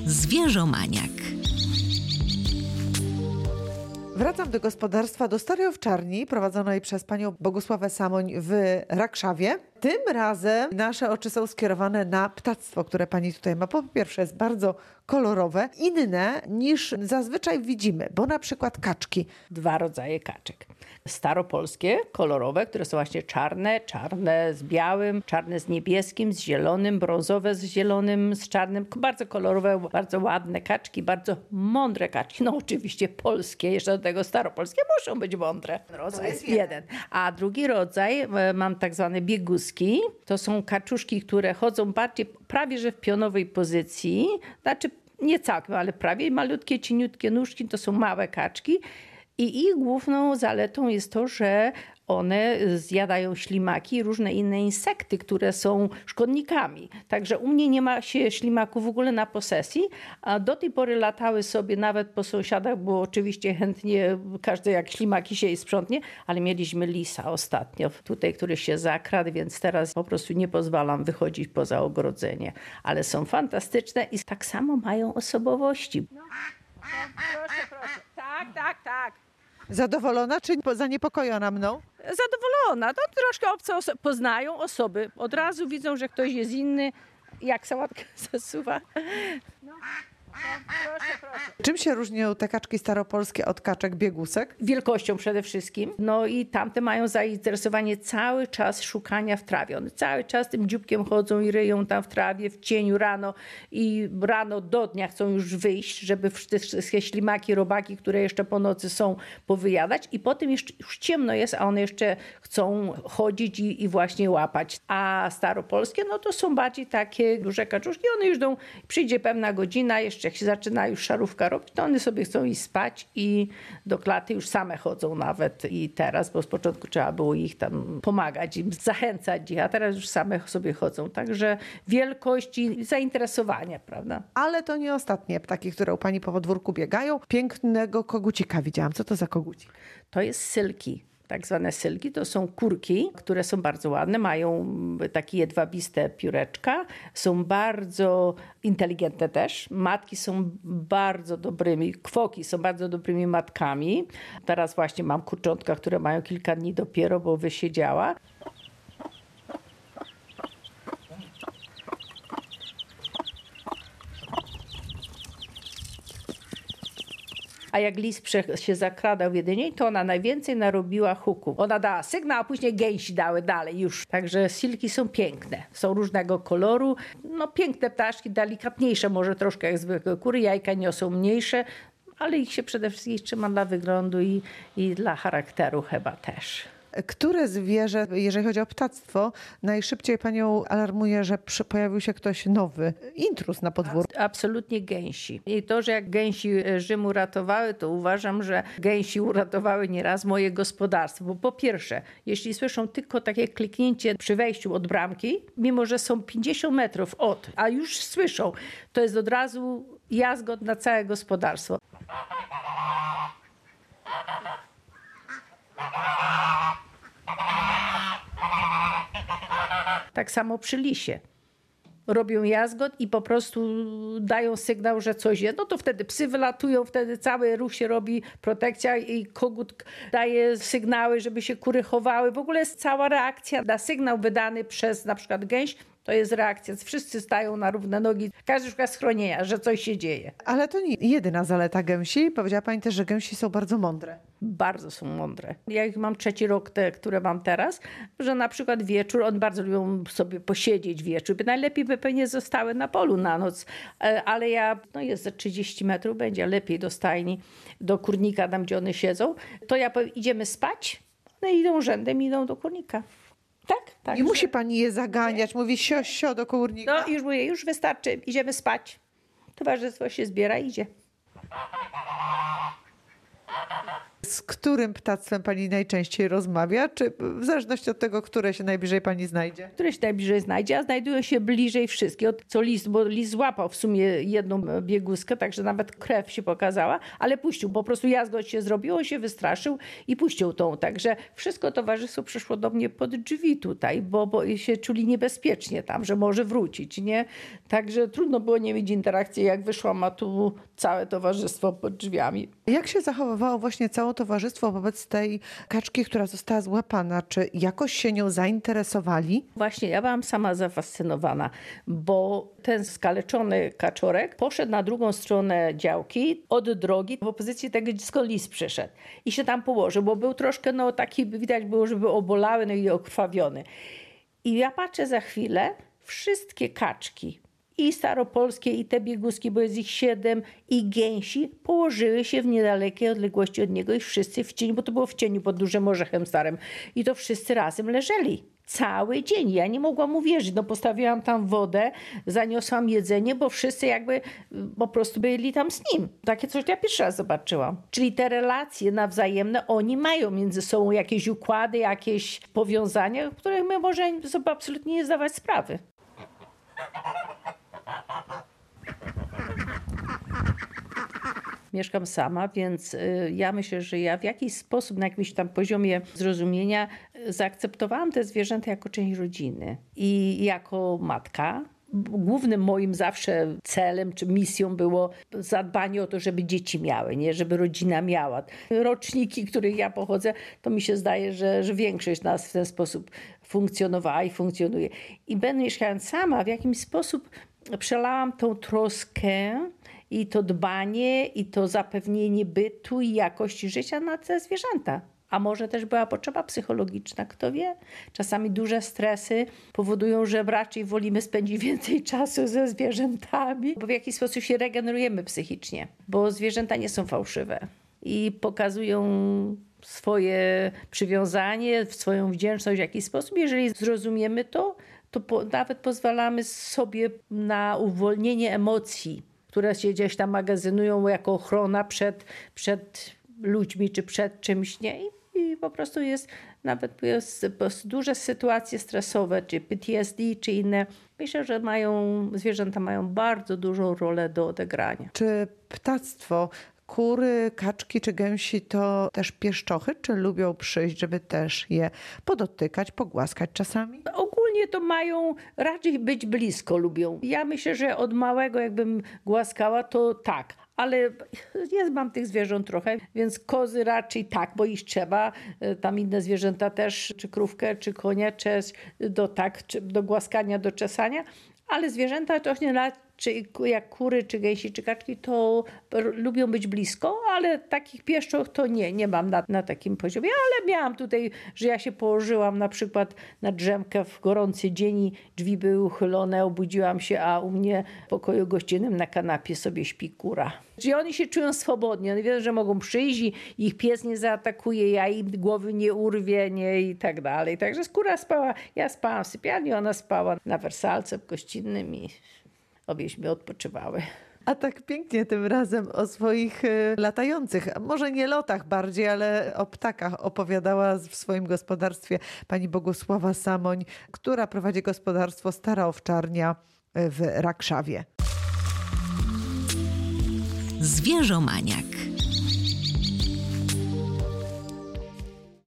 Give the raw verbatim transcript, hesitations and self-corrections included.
Zwierzomaniak. Wracam do gospodarstwa, do starej owczarni prowadzonej przez panią Bogusławę Samoń w Rakszawie. Tym razem nasze oczy są skierowane na ptactwo, które pani tutaj ma. Po pierwsze jest bardzo kolorowe, inne niż zazwyczaj widzimy, bo na przykład kaczki. Dwa rodzaje kaczek. Staropolskie, kolorowe, które są właśnie czarne, czarne z białym, czarne z niebieskim, z zielonym, brązowe z zielonym, z czarnym. Bardzo kolorowe, bardzo ładne kaczki, bardzo mądre kaczki. No oczywiście polskie, jeszcze do tego staropolskie muszą być mądre. Rodzaj jest jeden. A drugi rodzaj, mam tak zwane bieguski. To są kaczuszki, które chodzą bardziej prawie że w pionowej pozycji, znaczy nie całkiem, ale prawie malutkie, cieniutkie nóżki, to są małe kaczki i ich główną zaletą jest to, że one zjadają ślimaki i różne inne insekty, które są szkodnikami. Także u mnie nie ma się ślimaków w ogóle na posesji, a do tej pory latały sobie nawet po sąsiadach, bo oczywiście chętnie każdy jak ślimaki się i sprzątnie, ale mieliśmy lisa ostatnio tutaj, który się zakradł, więc teraz po prostu nie pozwalam wychodzić poza ogrodzenie. Ale są fantastyczne i tak samo mają osobowości. No, no, proszę, proszę. Tak, tak, tak. Zadowolona czy zaniepokojona mną? Zadowolona. No, troszkę obce oso- poznają osoby. Od razu widzą, że ktoś jest inny, jak sałatkę zasuwa. No. Proszę, proszę. Czym się różnią te kaczki staropolskie od kaczek biegusek? Wielkością przede wszystkim. No i tamte mają zainteresowanie cały czas szukania w trawie. One cały czas tym dzióbkiem chodzą i ryją tam w trawie, w cieniu rano i rano do dnia chcą już wyjść, żeby te wszystkie ślimaki, robaki, które jeszcze po nocy są, powyjadać i potem jeszcze już ciemno jest, a one jeszcze chcą chodzić i, i właśnie łapać. A staropolskie, no to są bardziej takie duże kaczuszki. One już idą, przyjdzie pewna godzina, jeszcze jak się zaczyna już szarówka robić, to one sobie chcą iść spać i do klaty już same chodzą nawet i teraz, bo z początku trzeba było ich tam pomagać, im zachęcać ich, a teraz już same sobie chodzą. Także wielkość i zainteresowanie, prawda? Ale to nie ostatnie ptaki, które u pani po podwórku biegają. Pięknego kogucika widziałam. Co to za kogucik? To jest sylki. Tak zwane sylki to są kurki, które są bardzo ładne, mają takie jedwabiste pióreczka, są bardzo inteligentne też. Matki są bardzo dobrymi, kwoki są bardzo dobrymi matkami. Teraz właśnie mam kurczątka, które mają kilka dni dopiero, bo wysiedziała. A jak lis się zakradał w jedynie, to ona najwięcej narobiła huków. Ona dała sygnał, a później gęsi dały dalej już. Także silki są piękne. Są różnego koloru. No piękne ptaszki, delikatniejsze może troszkę jak zwykłe kury. Jajka niosą mniejsze, ale ich się przede wszystkim trzyma dla wyglądu i, i dla charakteru chyba też. Które zwierzę, jeżeli chodzi o ptactwo, najszybciej panią alarmuje, że przy, pojawił się ktoś nowy, intruz na podwórku? Absolutnie gęsi. I to, że jak gęsi Rzym uratowały, to uważam, że gęsi uratowały nieraz moje gospodarstwo. Bo po pierwsze, jeśli słyszą tylko takie kliknięcie przy wejściu od bramki, mimo że są pięćdziesiąt metrów od, a już słyszą, to jest od razu jazgot na całe gospodarstwo. Tak samo przy lisie. Robią jazgot i po prostu dają sygnał, że coś jest. No to wtedy psy wylatują, wtedy cały ruch się robi, protekcja i kogut daje sygnały, żeby się kury chowały. W ogóle jest cała reakcja na sygnał wydany przez na przykład gęś. To jest reakcja. Wszyscy stają na równe nogi. Każdy szuka schronienia, że coś się dzieje. Ale to nie jedyna zaleta gęsi. Powiedziała pani też, że gęsi są bardzo mądre. Bardzo są mądre. Ja ich mam trzeci rok, te, które mam teraz, że na przykład wieczór, one bardzo lubią sobie posiedzieć wieczór. Najlepiej by pewnie zostały na polu na noc, ale ja, no jest za trzydzieści metrów, będzie lepiej do stajni, do kurnika, tam gdzie one siedzą. To ja powiem, idziemy spać, one idą rzędem, idą do kurnika. Tak, tak. Nie musi pani je zaganiać, mówi sio, sio do komórnika. No już mówię, już wystarczy, idziemy spać. Towarzystwo się zbiera i idzie. Z którym ptactwem pani najczęściej rozmawia? Czy w zależności od tego, które się najbliżej pani znajdzie? Które się najbliżej znajdzie, a znajdują się bliżej wszystkie. Co lis, bo lis złapał w sumie jedną bieguskę, także nawet krew się pokazała, ale puścił. Po prostu jazgot się zrobił, on się wystraszył i puścił tą. Także wszystko towarzystwo przyszło do mnie pod drzwi tutaj, bo, bo się czuli niebezpiecznie tam, że może wrócić, nie? Także trudno było nie mieć interakcji. Jak wyszłam, a tu całe towarzystwo pod drzwiami. Jak się zachowywało właśnie całe towarzystwo wobec tej kaczki, która została złapana? Czy jakoś się nią zainteresowali? Właśnie, ja byłam sama zafascynowana, bo ten skaleczony kaczorek poszedł na drugą stronę działki od drogi w opozycji tego, skąd lis przyszedł. I się tam położył, bo był troszkę, no taki widać było, żeby obolały, no i okrwawiony. I ja patrzę za chwilę, wszystkie kaczki, i staropolskie, i te bieguski, bo jest ich siedem, i gęsi, położyły się w niedalekiej odległości od niego i wszyscy w cieniu, bo to było w cieniu pod dużym orzechem starym. I to wszyscy razem leżeli. Cały dzień. Ja nie mogłam uwierzyć. No postawiłam tam wodę, zaniosłam jedzenie, bo wszyscy jakby po prostu byli tam z nim. Takie coś ja pierwszy raz zobaczyłam. Czyli te relacje nawzajemne, oni mają między sobą jakieś układy, jakieś powiązania, których my możemy sobie absolutnie nie zdawać sprawy. Mieszkam sama, więc ja myślę, że ja w jakiś sposób, na jakimś tam poziomie zrozumienia zaakceptowałam te zwierzęta jako część rodziny. I jako matka głównym moim zawsze celem czy misją było zadbanie o to, żeby dzieci miały, nie? Żeby rodzina miała. Roczniki, których ja pochodzę, to mi się zdaje, że, że większość nas w ten sposób funkcjonowała i funkcjonuje. I będąc mieszkając sama, w jakimś sposób przelałam tą troskę i to dbanie, i to zapewnienie bytu i jakości życia na te zwierzęta. A może też była potrzeba psychologiczna, kto wie. Czasami duże stresy powodują, że raczej wolimy spędzić więcej czasu ze zwierzętami, bo w jakiś sposób się regenerujemy psychicznie, bo zwierzęta nie są fałszywe i pokazują swoje przywiązanie, swoją wdzięczność w jakiś sposób. Jeżeli zrozumiemy to, to po, nawet pozwalamy sobie na uwolnienie emocji, które się gdzieś tam magazynują jako ochrona przed, przed ludźmi czy przed czymś, nie? I, i po prostu jest nawet jest, jest duże sytuacje stresowe, czy P T S D, czy inne. Myślę, że mają, zwierzęta mają bardzo dużą rolę do odegrania. Czy ptactwo, kury, kaczki czy gęsi to też pieszczochy? Czy lubią przyjść, żeby też je podotykać, pogłaskać czasami? Ogólnie to mają raczej być blisko, lubią. Ja myślę, że od małego jakbym głaskała, to tak. Ale jest, mam tych zwierząt trochę, więc kozy raczej tak, bo ich trzeba. Tam inne zwierzęta też, czy krówkę, czy konia, czy do, tak, czy do głaskania, do czesania. Ale zwierzęta to nie czy jak kury, czy gęsi, czy kaczki, to lubią być blisko, ale takich pieszczoch to nie, nie mam na, na takim poziomie. Ale miałam tutaj, że ja się położyłam na przykład na drzemkę w gorący dzień i drzwi były uchylone, obudziłam się, a u mnie w pokoju gościnnym na kanapie sobie śpi kura. Czyli oni się czują swobodnie, oni wiedzą, że mogą przyjść i ich pies nie zaatakuje, ja im głowy nie urwie, nie i tak dalej. Także kura spała, ja spałam w sypialni, ona spała na wersalce w gościnnym i obieśmy odpoczywały. A tak pięknie tym razem o swoich y, latających, może nie lotach bardziej, ale o ptakach opowiadała w swoim gospodarstwie pani Bogusława Samoń, która prowadzi gospodarstwo Stara Owczarnia w Rakszawie. Zwierzomaniak.